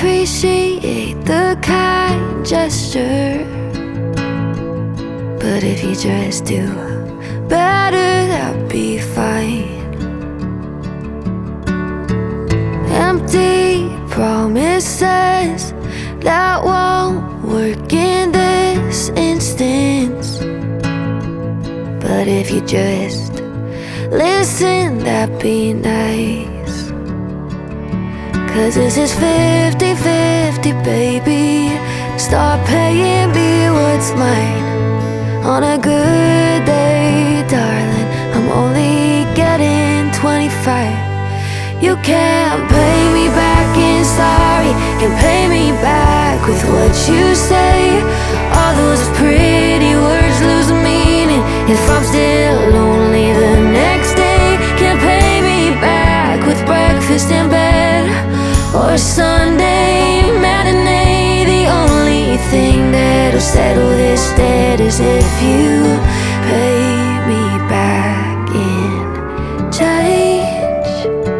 appreciate the kind gesture, but if you just do better, that'd be fine. Empty promises that won't work in this instance, but if you just listen, that'd be nice. 'Cause this is 50-50, baby. Start paying me what's mine on a good day, darling. I'm only getting 25. You can't pay me back in sorry, can pay me back with what you say. All those pretty words lose meaning if I'm still lonely the next day. Can't pay me back with breakfast in bed or Sunday matinee. The only thing that'll settle this debt is if you pay me back in change.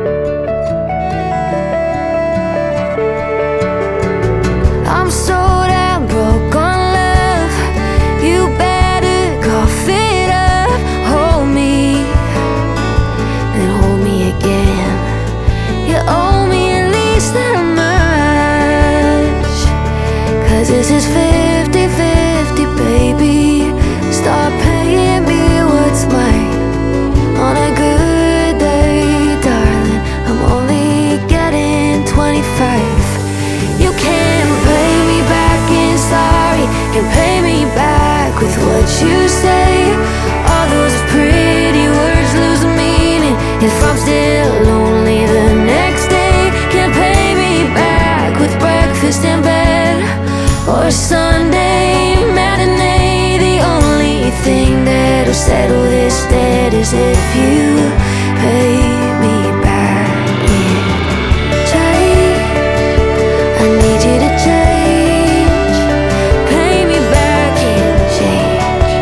I'm so damn broke on love. You better cough it up. Hold me, then hold me again. You owe me that much. 'Cause this is 50-50, baby. Start paying me what's mine on a good day, darling. I'm only getting 25. You can't pay me back in sorry, can pay me back with what you say. All those pretty words lose meaning if I'm still lonely the next day. Can't pay me back with breakfast in bed or Sunday matinee. The only thing that'll settle this debt is if you pay me back in change. I need you to change. Pay me back in change.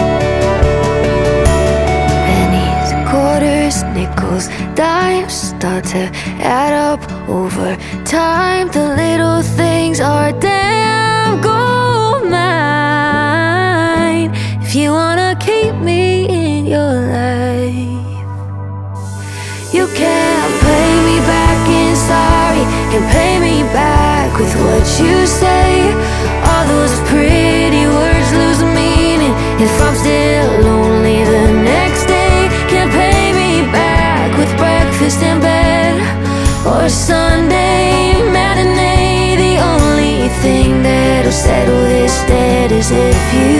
Pennies, quarters, nickels, dimes start to add up over time. The little things are damn gold mine. If you wanna keep me in your life, you can't pay me back in sorry, can pay me back with what you say. All those pretty words lose meaning if I'm still lonely the next day. Can't pay me back with breakfast in bed or Sunday matinee. The only thing that'll settle this debt is if you